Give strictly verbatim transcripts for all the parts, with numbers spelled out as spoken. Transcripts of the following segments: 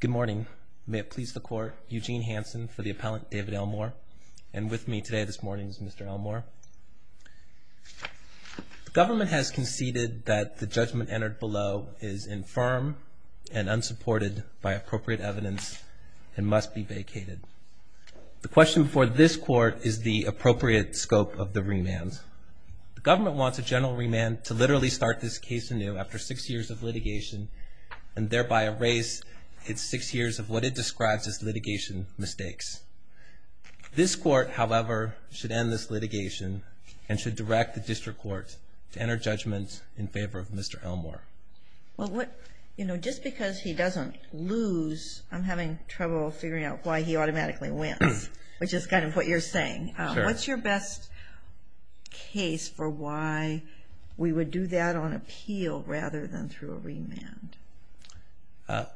Good morning. May it please the Court, Eugene Hansen for the appellant David Elmore, and with me today this morning is Mister Elmore. The government has conceded that the judgment entered below is infirm and unsupported by appropriate evidence and must be vacated. The question before this Court is the appropriate scope of the remand. The government wants a general remand to literally start this case anew after six years of litigation and thereby erase its six years of what it describes as litigation mistakes. This Court, however, should end this litigation and should direct the District Court to enter judgment in favor of Mister Elmore. Well, what, you know, just because he doesn't lose, I'm having trouble figuring out why he automatically wins, which is kind of what you're saying. Um, Sure. What's your best case for why we would do that on appeal rather than through a remand? Uh,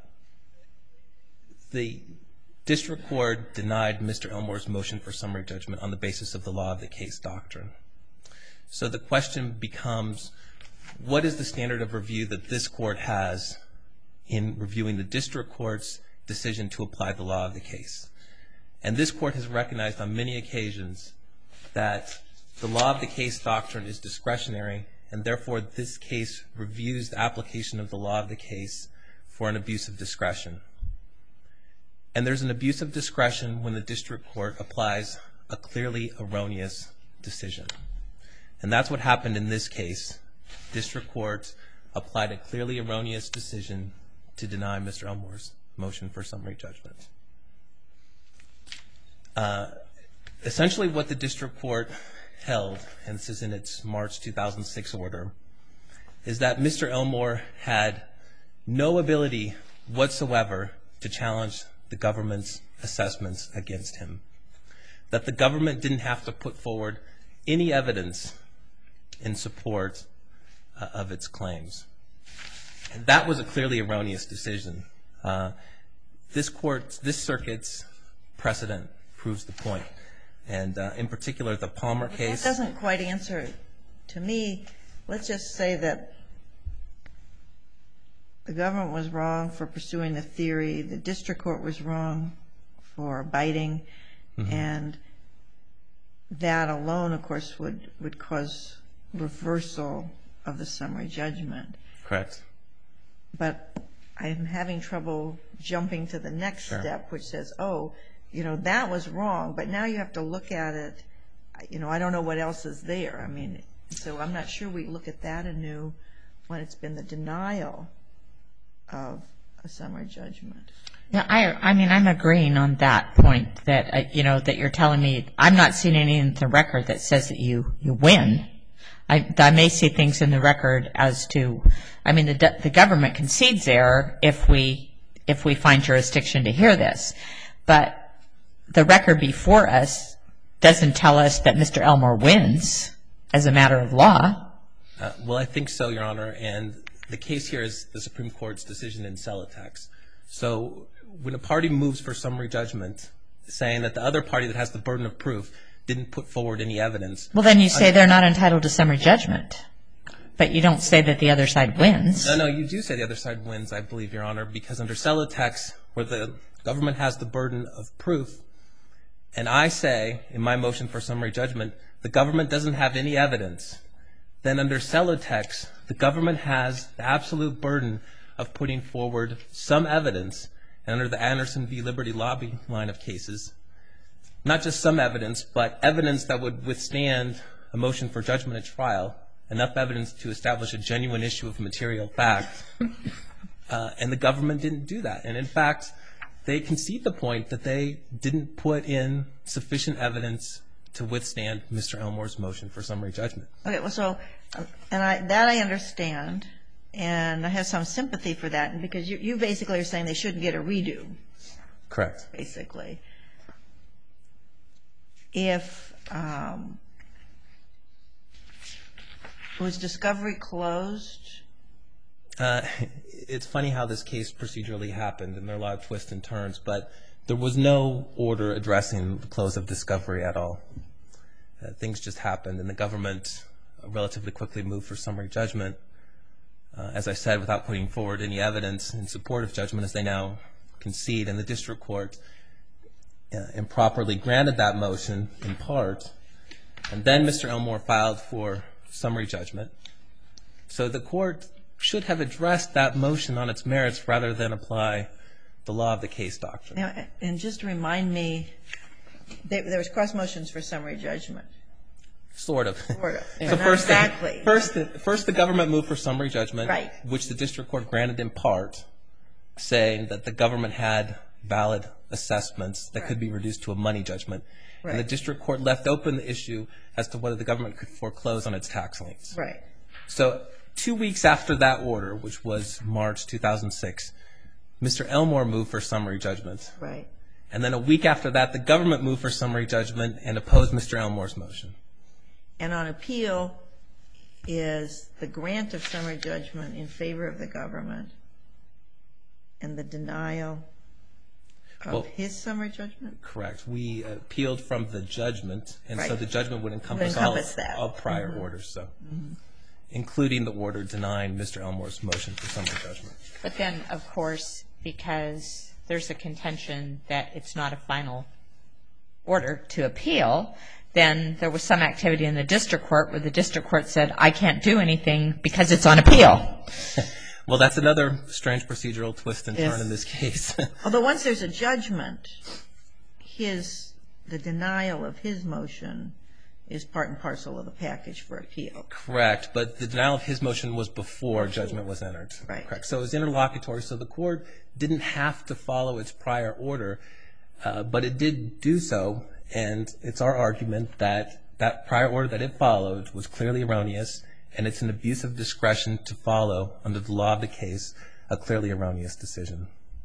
the District Court denied Mister Elmore's motion for summary judgment on the basis of the law of the case doctrine. So the question becomes, what is the standard of review that this Court has in reviewing the District Court's decision to apply the law of the case? And this Court has recognized on many occasions that the law of the case doctrine is discretionary, and therefore this case reviews the application of the law of the case for an abuse of discretion. And there's an abuse of discretion when the District Court applies a clearly erroneous decision. And that's what happened in this case. District Court applied a clearly erroneous decision to deny Mister Elmore's motion for summary judgment. Uh, essentially what the District Court held, and this is in its March two thousand six order, is that Mister Elmore had no ability whatsoever to challenge the government's assessments against him. That the government didn't have to put forward any evidence in support uh, of its claims. And that was a clearly erroneous decision. Uh, this court, this circuit's precedent proves the point. And uh, in particular, the Palmer But case. that doesn't quite answer to me. Let's just say that the government was wrong for pursuing the theory, the District Court was wrong for biting, mm-hmm. and that alone, of course, would, would cause reversal of the summary judgment. Correct. But I'm having trouble jumping to the next Sure. step, which says, oh, you know, that was wrong, but now you have to look at it, you know, I don't know what else is there. I mean, so I'm not sure we look at that anew when it's been the denial of a summary judgment. Yeah, I, I mean, I'm agreeing on that point that, uh, you know, that you're telling me, I'm not seeing anything in the record that says that you, you win. I, I may see things in the record as to, I mean, the, the government concedes error if we, if we find jurisdiction to hear this. But the record before us doesn't tell us that Mister Elmore wins as a matter of law. Uh, well, I think so, Your Honor, and the case here is the Supreme Court's decision in Celotex. So when a party moves for summary judgment, saying that the other party that has the burden of proof didn't put forward any evidence. Well, then you say they're not entitled to summary judgment, but you don't say that the other side wins. No, no, you do say the other side wins, I believe, Your Honor, because under Celotex, where the government has the burden of proof, and I say in my motion for summary judgment, the government doesn't have any evidence, then under Celotex, the government has the absolute burden of putting forward some evidence, and under the Anderson v. Liberty Lobby line of cases, not just some evidence, but evidence that would withstand a motion for judgment at trial, enough evidence to establish a genuine issue of material fact, uh, and the government didn't do that. And in fact, they concede the point that they didn't put in sufficient evidence to withstand Mister Elmore's motion for summary judgment. Okay, well, so, and I, that I understand, and I have some sympathy for that, because you, you basically are saying they shouldn't get a redo. Correct. Basically. If, um, was discovery closed? Uh, it's funny how this case procedurally happened, and there are a lot of twists and turns, but there was no order addressing the close of discovery at all. Uh, things just happened, and the government relatively quickly moved for summary judgment, uh, as I said, without putting forward any evidence in support of judgment, as they now concede, and the district court uh, improperly granted that motion in part. And then Mister Elmore filed for summary judgment. So the court should have addressed that motion on its merits rather than apply the law of the case doctrine. Now, and just remind me, there, there was cross motions for summary judgment. Sort of. Sort of. So Not first, exactly. the, first, the, first the government moved for summary judgment, Right. which the district court granted in part, saying that the government had valid assessments that Right. could be reduced to a money judgment. Right. And the district court left open the issue as to whether the government could foreclose on its tax liens. Right. So two weeks after that order, which was March two thousand six, Mister Elmore moved for summary judgment. Right. And then a week after that, the government moved for summary judgment and opposed Mister Elmore's motion. And on appeal is the grant of summary judgment in favor of the government and the denial of Well, his summary judgment? Correct. We appealed from the judgment, and so Right. the judgment would encompass, Would encompass all, that. all prior orders, so including the order denying Mister Elmore's motion for summary judgment. But then, of course, because there's a contention that it's not a final order to appeal, then there was some activity in the district court where the district court said, I can't do anything because it's on appeal. Well, that's another strange procedural twist and Yes. turn in this case. Although once there's a judgment, his, the denial of his motion is part and parcel of the package for appeal. Correct, but the denial of his motion was before judgment was entered. Right. Correct. So it was interlocutory, so the court didn't have to follow its prior order, uh, but it did do so, and it's our argument that that prior order that it followed was clearly erroneous, and it's an abuse of discretion to follow, under the law of the case, a clearly erroneous decision.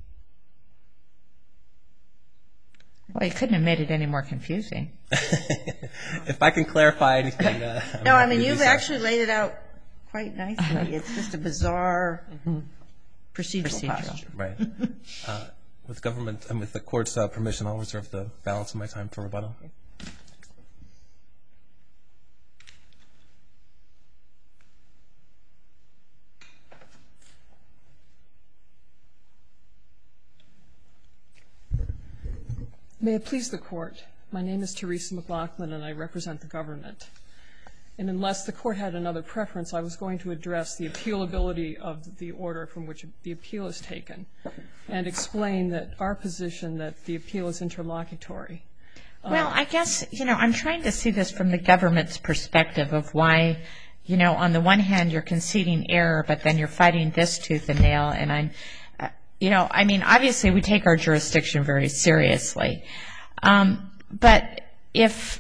Well, you couldn't have made it any more confusing. If I can clarify anything, uh, I'm No, I happy mean, to do you've so. actually laid it out quite nicely. It's just a bizarre procedural, Procedural. posture. Right. Uh, with government and with the court's uh, permission, I'll reserve the balance of my time for rebuttal. May it please the Court. My name is Teresa McLaughlin, and I represent the government. And unless the Court had another preference, I was going to address the appealability of the order from which the appeal is taken and explain that our position that the appeal is interlocutory. Well, I guess, you know, I'm trying to see this from the government's perspective of why, you know, on the one hand you're conceding error, but then you're fighting this tooth and nail. And I'm, uh, you know, I mean, obviously we take our jurisdiction very seriously. Um, but if,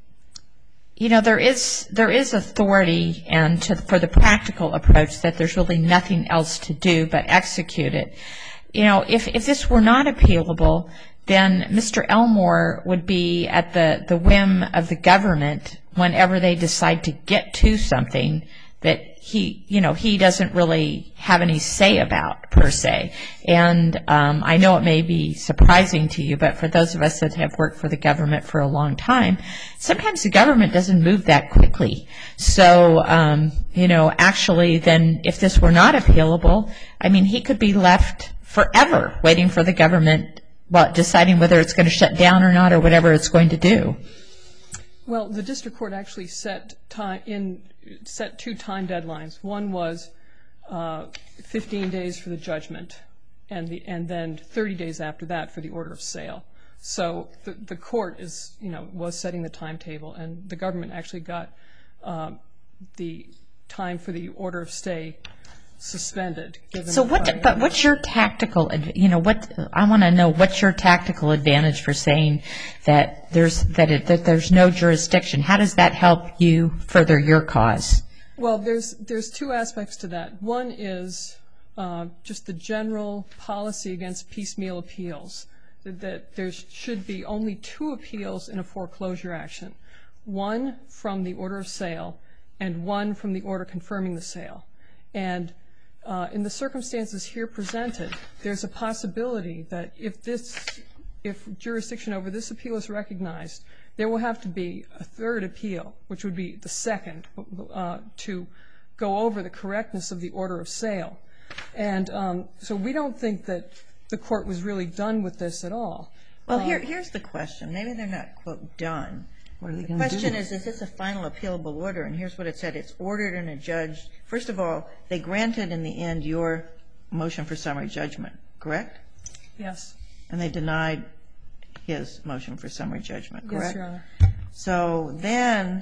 you know, there is there is authority and to, for the practical approach that there's really nothing else to do but execute it. You know, if, if this were not appealable, then Mister Elmore would be at the, the whim of the government whenever they decide to get to something that he, you know, he doesn't really have any say about, per se. And um, I know it may be surprising to you, but for those of us that have worked for the government for a long time, sometimes the government doesn't move that quickly. So, um, you know, actually then if this were not appealable, I mean, he could be left forever waiting for the government, well, deciding whether it's going to shut down or not or whatever it's going to do. Well, the district court actually set time in set two time deadlines. One was uh, fifteen days for the judgment, and the and then thirty days after that for the order of sale. So the the court is you know was setting the timetable, and the government actually got uh, the time for the order of stay suspended. Given So the what? prior- But what's your tactical? adv- You know, what I want to know. What's your tactical advantage for saying that there's that it, that there's no jurisdiction? How does that help you further your cause? Well, there's there's two aspects to that. One is uh, just the general policy against piecemeal appeals, that, that there should be only two appeals in a foreclosure action, one from the order of sale and one from the order confirming the sale. And uh, in the circumstances here presented, there's a possibility that if this, if jurisdiction over this appeal is recognized, there will have to be a third appeal, which would be the second, uh, to go over the correctness of the order of sale. And um, so we don't think that the court was really done with this at all. Well, here, here's the question. Maybe they're not, quote, done. What are they The going to do? question is, is this a final appealable order? And here's what it said. It's ordered and adjudged. First of all, they granted in the end your motion for summary judgment, correct? Yes. And they denied his motion for summary judgment, correct? Yes, Your Honor. So then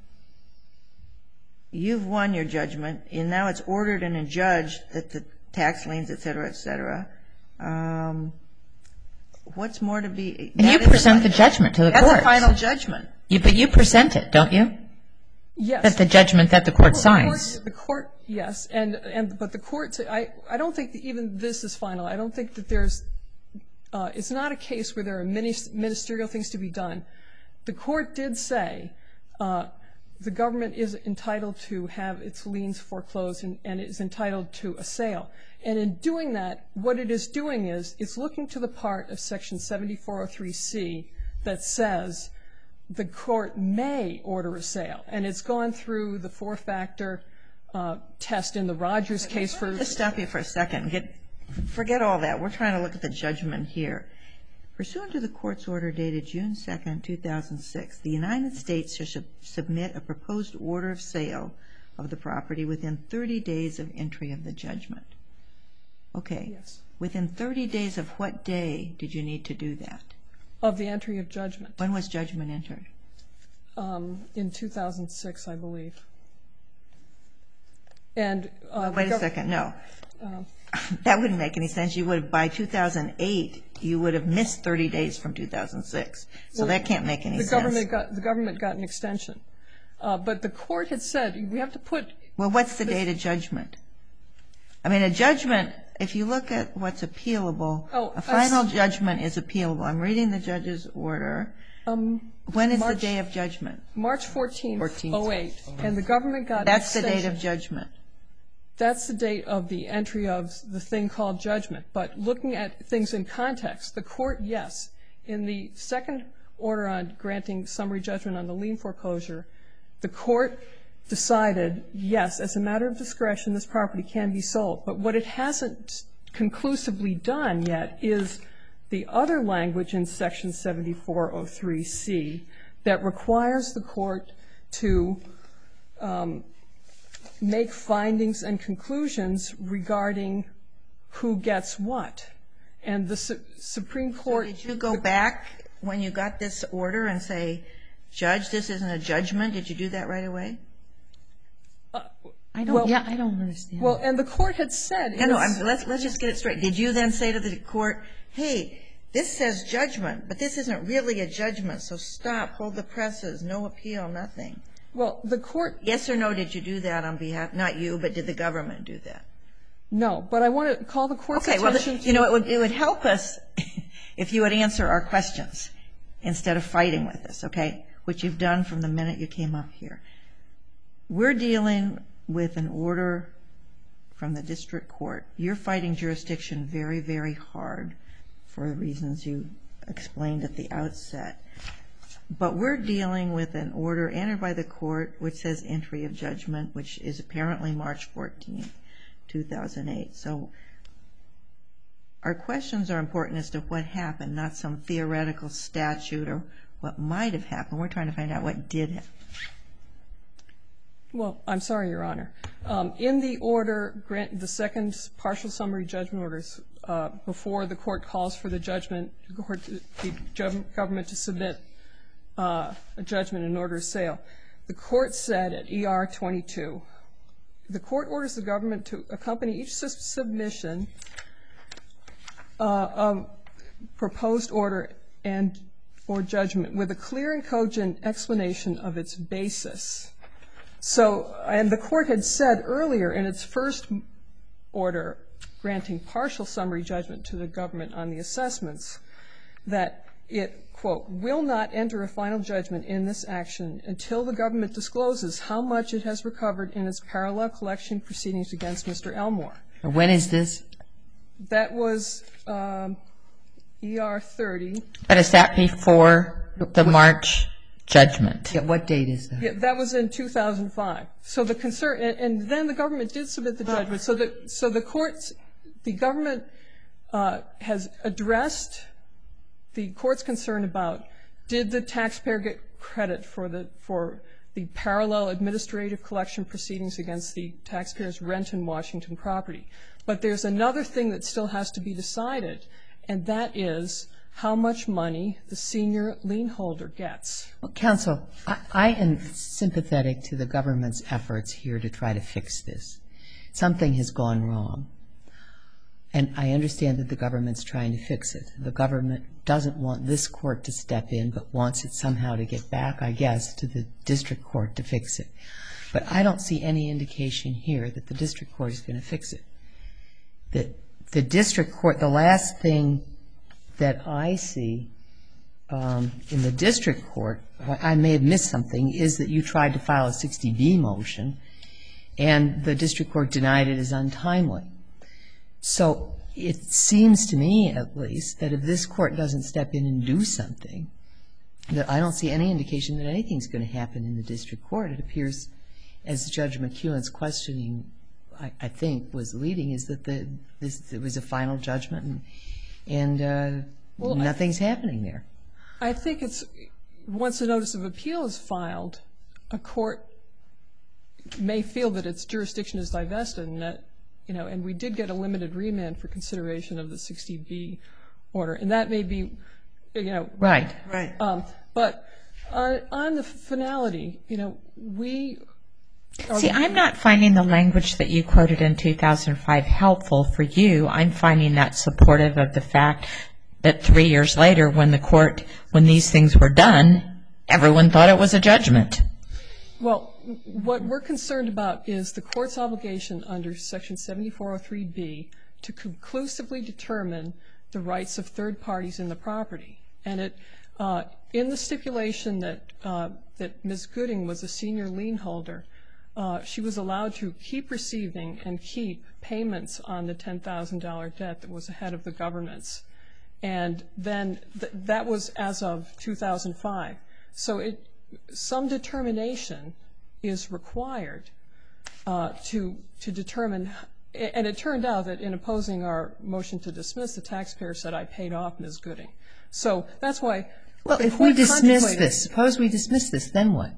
you've won your judgment, and now it's ordered and adjudged that the tax liens, et cetera, et cetera. Um, what's more to be? And you present the judgment to the court. That's a final judgment. You, but you present it, don't you? Yes. That's the judgment that the court Well, signs. The court, the court, yes, and and but the court, I I don't think that even this is final. I don't think that there's, uh, it's not a case where there are many ministerial things to be done. The court did say uh, the government is entitled to have its liens foreclosed and, and is entitled to a sale. And in doing that, what it is doing is it's looking to the part of Section seventy-four oh three C that says the court may order a sale. And it's gone through the four-factor uh, test in the Rogers case for... Just stop you for a second. Get, forget all that. We're trying to look at the judgment here. Pursuant to the court's order dated June second, two thousand six, the United States should submit a proposed order of sale of the property within thirty days of entry of the judgment. Okay. Yes. Within thirty days of what day did you need to do that? Of the entry of judgment. When was judgment entered? Um, in two thousand six, I believe. And uh, Wait a second. No. Uh, that wouldn't make any sense. You would have, by two thousand eight, you would have missed thirty days from two thousand six. So well, that can't make any the sense. Government got, the government got an extension. Uh, but the court had said we have to put... Well, what's the date of judgment? I mean, a judgment, if you look at what's appealable, Oh, a final I s- judgment is appealable. I'm reading the judge's order. Um, When is March- the day of judgment? March fourteenth, oh eight, and the government got an That's the extension. date of judgment. That's the date of the entry of the thing called judgment. But looking at things in context, the court, yes, in the second order on granting summary judgment on the lien foreclosure, the court decided, yes, as a matter of discretion, this property can be sold. But what it hasn't conclusively done yet is the other language in Section seventy-four oh three C that requires the court to um, make findings and conclusions regarding who gets what. And the Su- Supreme Court... So did you go back when you got this order and say, Judge, this isn't a judgment? Did you do that right away? I don't, Well- yeah, I don't understand. Well, and the court had said... No, no, it's- I'm, let's, let's just get it straight. Did you then say to the court, hey, this says judgment, but this isn't really a judgment, so stop, hold the presses, no appeal, nothing? Well, the court... Yes or no, did you do that on behalf, not you, but did the government do that? No, but I want to call the court's Okay, well, attention to... you know, it would, it would help us if you would answer our questions instead of fighting with us, okay, which you've done from the minute you came up here. We're dealing with an order from the district court. You're fighting jurisdiction very, very hard for the reasons you explained at the outset. But we're dealing with an order entered by the court which says entry of judgment, which is apparently March fourteenth, two thousand eight. So our questions are important as to what happened, not some theoretical statute or what might have happened. We're trying to find out what did happen. Well, I'm sorry, Your Honor. Um, in the order, grant the second partial summary judgment orders, uh, before the court calls for the judgment, the, court, the government to submit uh, a judgment in order of sale, the court said at E R twenty-two, the court orders the government to accompany each sub- submission uh, of proposed order and or judgment with a clear and cogent explanation of its basis. So, and the court had said earlier in its first order granting partial summary judgment to the government on the assessments that it, quote, will not enter a final judgment in this action until the government discloses how much it has recovered in its parallel collection proceedings against Mister Elmore. When is this? That was um, E R thirty. But is that before the March judgment? Yeah, what date is that? Yeah, that was in two thousand five. So the concern, and, and then the government did submit the judgment. So the so the courts, the government uh, has addressed the court's concern about did the taxpayer get credit for the for the parallel administrative collection proceedings against the taxpayer's Renton, Washington property. But there's another thing that still has to be decided, and that is how much money the senior lien holder gets. Well, counsel, I, I am sympathetic to the government's efforts here to try to fix this. Something has gone wrong. And I understand that the government's trying to fix it. The government doesn't want this court to step in, but wants it somehow to get back, I guess, to the district court to fix it. But I don't see any indication here that the district court is going to fix it. The, the district court, the last thing that I see um, in the district court, I may have missed something, is that you tried to file a sixty B motion, and the district court denied it as untimely. So it seems to me, at least, that if this court doesn't step in and do something, that I don't see any indication that anything's going to happen in the district court. It appears, as Judge McEwen's questioning, I, I think, was leading, is that the this it was a final judgment, and, and uh, well, nothing's I, happening there. I think it's, once a notice of appeal is filed, a court may feel that its jurisdiction is divested, and that, you know, and we did get a limited remand for consideration of the sixty B order, and that may be, you know. Right. Right. Um, but on, on the finality, you know, we are. See, I'm not finding the language that you quoted in two thousand five helpful for you. I'm finding that supportive of the fact that three years later, when the court, when these things were done, everyone thought it was a judgment. Well, what we're concerned about is the court's obligation under Section seventy-four oh three B to conclusively determine the rights of third parties in the property. And it, uh, in the stipulation that uh, that Miz Gooding was a senior lien holder, uh, she was allowed to keep receiving and keep payments on the ten thousand dollar debt that was ahead of the government's. And then th that was as of two thousand five. So it, some determination is required uh, to to determine, and it turned out that in opposing our motion to dismiss, the taxpayer said I paid off Miz Gooding. So that's why. Well, if we dismiss this, suppose we dismiss this, then what?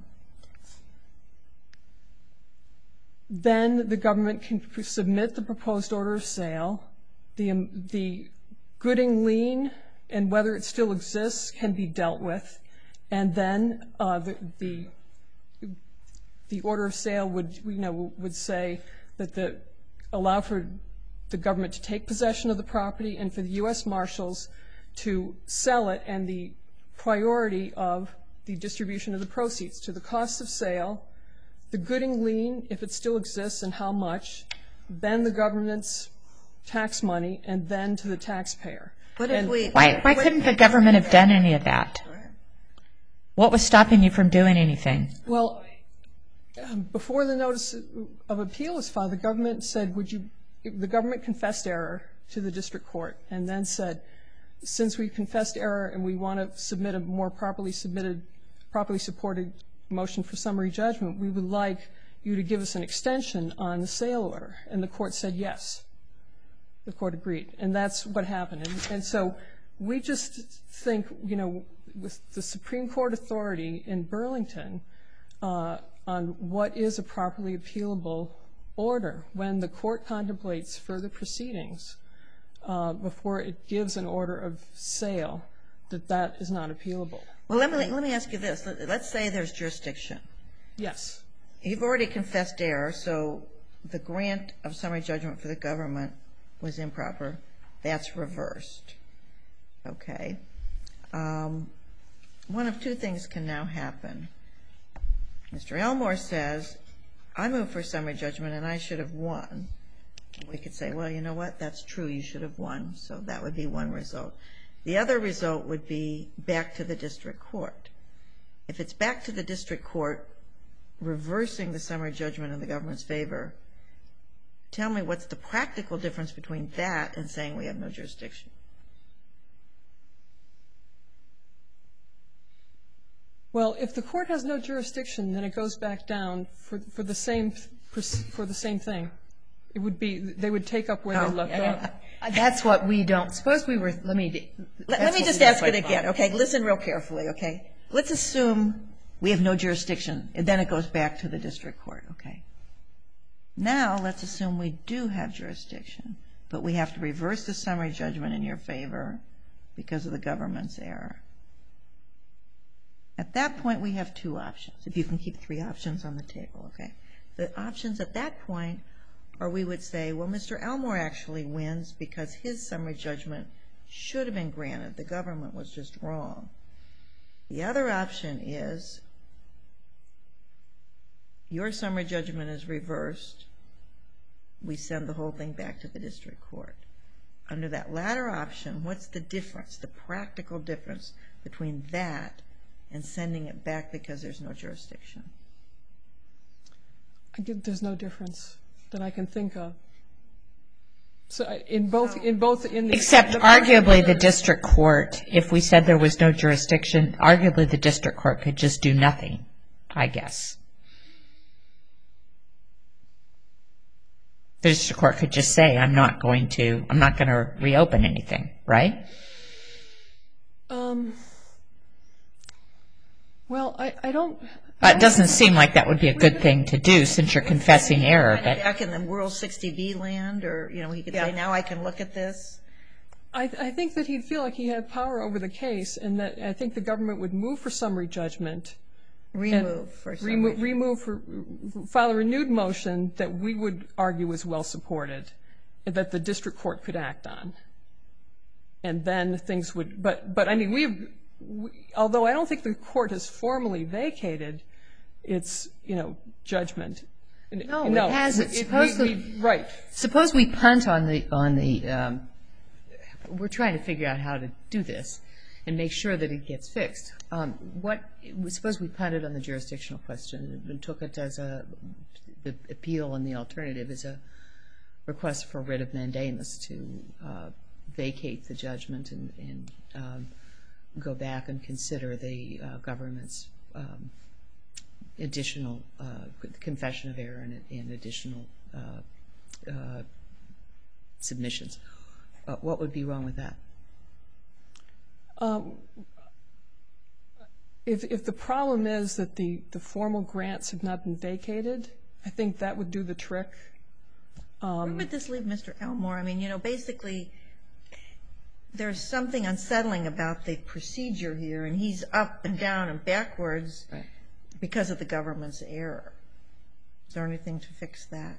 Then the government can submit the proposed order of sale. The um, the Gooding lien and whether it still exists can be dealt with, and then uh, the, the the order of sale would, you know, would say that the allow for the government to take possession of the property and for the U S Marshals to sell it, and the priority of the distribution of the proceeds to the cost of sale, the Gooding lien, if it still exists and how much, then the government's tax money, and then to the taxpayer. What if And we, Why, why couldn't the government have done any of that? What was stopping you from doing anything? Well, um, before the notice of appeal was filed, the government said, would you, the government confessed error to the district court, and then said, since we've confessed error and we want to submit a more properly submitted, properly supported motion for summary judgment, we would like you to give us an extension on the sale order. And the court said yes. The court agreed, and that's what happened. And, and so we just think, you know, with the Supreme Court authority in Burlington uh, on what is a properly appealable order, when the court contemplates further proceedings uh, before it gives an order of sale, that that is not appealable. well, let me, let me ask you this. Let, let's say there's jurisdiction. Yes. You've already confessed error, so the grant of summary judgment for the government was improper. That's reversed. Okay. Um, one of two things can now happen. Mister Elmore says, I moved for summary judgment and I should have won. We could say, well, you know what, that's true, you should have won. So that would be one result. The other result would be back to the district court. If it's back to the district court, reversing the summary judgment in the government's favor, tell me what's the practical difference between that and saying we have no jurisdiction? Well, if the court has no jurisdiction, then it goes back down for, for the same for the same thing. It would be, they would take up where Oh, they left yeah, off. That's what we don't, suppose we were, let me. Let, that's let me what just we ask don't it quite again, follow. okay? Listen real carefully, okay? Let's assume we have no jurisdiction, and then it goes back to the district court, okay? Now, let's assume we do have jurisdiction, but we have to reverse the summary judgment in your favor because of the government's error. At that point, we have two options, if you can keep three options on the table, okay? The options at that point are we would say, well, Mister Elmore actually wins because his summary judgment should have been granted. The government was just wrong. The other option is your summary judgment is reversed. We send the whole thing back to the district court. Under that latter option, what's the difference, the practical difference between that and sending it back because there's no jurisdiction? I get, there's no difference that I can think of. So I- in both, in both, in the. Except the- arguably the district court, if we said there was no jurisdiction, arguably the district court could just do nothing, I guess. The district court could just say, I'm not going to, I'm not going to reopen anything, right? Um, well, I, I don't. But it doesn't seem like that would be a good thing to do since you're confessing error. But Back in the World sixty B land, or, you know, he could say, now I can look at this. I, I think that he'd feel like he had power over the case, and that I think the government would move for summary judgment. Remove for summary Remove, judgment. remove for, file a renewed motion that we would argue is well supported, and that the district court could act on. And then things would, but, but I mean, we've, we, although I don't think the court has formally vacated its, you know, judgment. No, it hasn't. It, Suppose we, the- we, right. Suppose we punt on the, on the, um, we're trying to figure out how to do this and make sure that it gets fixed. Um, what, suppose we punted on the jurisdictional question and took it as a, the appeal and the alternative as a request for writ of mandamus to uh, vacate the judgment and, and um, go back and consider the uh, government's um, additional uh, confession of error and, and additional uh, uh, submissions. Uh, what would be wrong with that? Um, if, if the problem is that the, the formal grants have not been vacated, I think that would do the trick. Where would this leave Mister Elmore? I mean, you know, basically, there's something unsettling about the procedure here, and he's up and down and backwards Right. because of the government's error. Is there anything to fix that?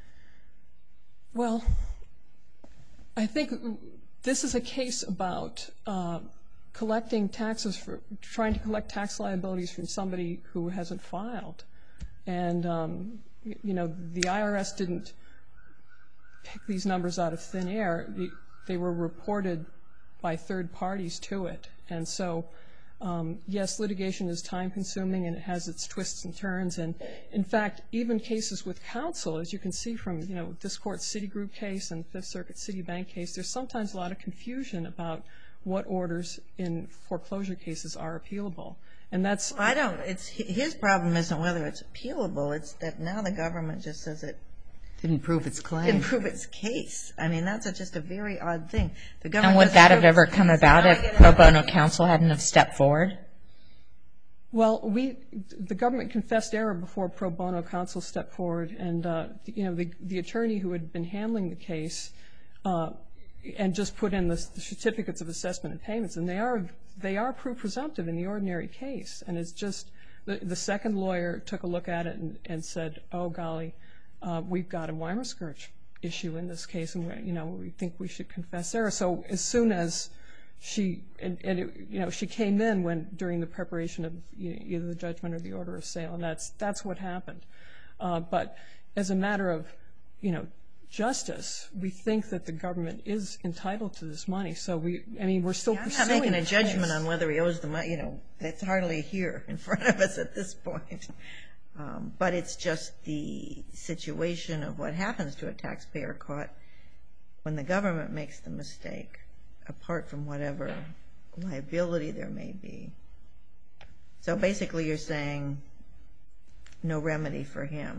Well, I think this is a case about uh, collecting taxes, for trying to collect tax liabilities from somebody who hasn't filed. And, um, you know, the I R S didn't pick these numbers out of thin air. The, they were reported by third parties to it. And so, um, yes, litigation is time-consuming and it has its twists and turns. And, in fact, even cases with counsel, as you can see from, you know, this Court's Citigroup case and Fifth Circuit Citibank case, there's sometimes a lot of confusion about what orders in foreclosure cases are appealable. And that's... I don't, it's, his problem isn't whether it's appealable, it's that now the government just says it Didn't prove its claim. didn't prove its case. I mean, that's a, just a very odd thing. The and government would doesn't that have prove ever its come case. about Now I if get pro it. bono counsel hadn't have stepped forward? Well, we, the government confessed error before pro bono counsel stepped forward, and, uh, you know, the, the attorney who had been handling the case uh, and just put in the, the certificates of assessment and payments, and they are, they are proof presumptive in the ordinary case, and it's just, the, the second lawyer took a look at it and, and said, oh, golly, uh, we've got a Weimer-Skirch issue in this case, and, we, you know, we think we should confess error. So as soon as she, and, and it, you know, she came in when, during the preparation of you know, either the judgment or the order of sale, and that's, that's what happened. Uh, but as a matter of, you know, justice, we think that the government is entitled to this money. So we, I mean, we're still Yeah, I'm pursuing not making a this judgment case. on whether he owes the money, you know, that's hardly here in front of us at this point. Um, but it's just the situation of what happens to a taxpayer caught when the government makes the mistake, apart from whatever liability there may be. So basically you're saying no remedy for him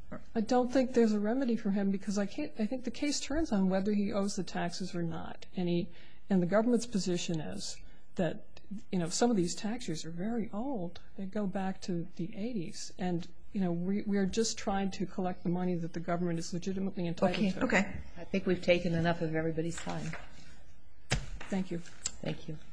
I don't think there's a remedy for him because I can't. I think the case turns on whether he owes the taxes or not, and he and the government's position is that you know some of these tax years are very old. They go back to the eighties, and you know we we are just trying to collect the money that the government is legitimately entitled Okay. to. Okay. I think we've taken enough of everybody's time. Thank you. Thank you.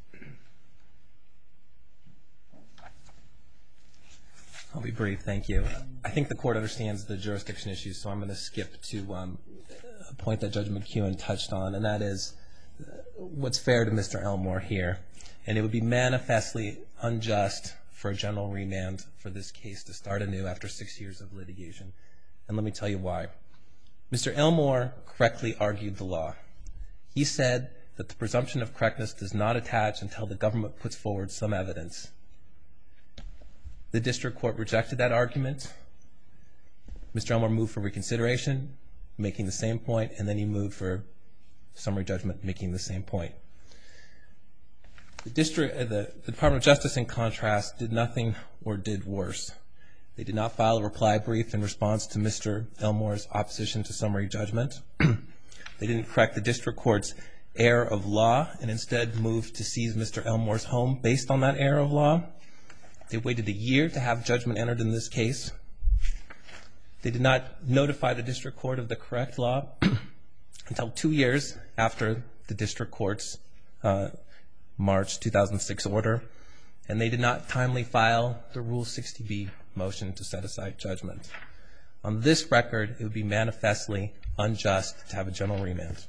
I'll be brief, thank you. I think the court understands the jurisdiction issues, so I'm going to skip to um, a point that Judge McEwen touched on, and that is uh, what's fair to Mister Elmore here. And it would be manifestly unjust for a general remand for this case to start anew after six years of litigation. And let me tell you why. Mister Elmore correctly argued the law. He said that the presumption of correctness does not attach until the government puts forward some evidence. The district court rejected that argument. Mister Elmore moved for reconsideration, making the same point, and then he moved for summary judgment, making the same point. The, district, uh, the, the Department of Justice, in contrast, did nothing or did worse. They did not file a reply brief in response to Mister Elmore's opposition to summary judgment. They didn't correct the district court's error of law and instead moved to seize Mister Elmore's home based on that error of law. They waited a year to have judgment entered in this case. They did not notify the district court of the correct law until two years after the district court's uh, March two thousand six order, and they did not timely file the Rule sixty B motion to set aside judgment. On this record, it would be manifestly unjust to have a general remand.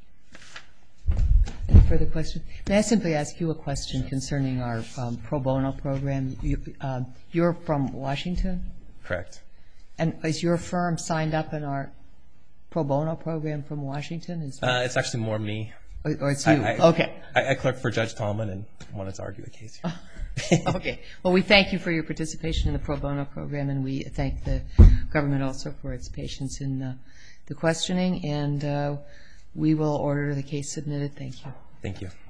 Any further questions? May I simply ask you a question concerning our um, pro bono program? You, uh, you're from Washington? Correct. And is your firm signed up in our pro bono program from Washington? Is Uh, it's actually more me. or, or it's you? I, I, okay. I, I clerked for Judge Tallman and wanted to argue a case here. Okay. Well, we thank you for your participation in the pro bono program, and we thank the government also for its patience in uh, the questioning, and uh, we will order the case submitted. Thank you. Thank you.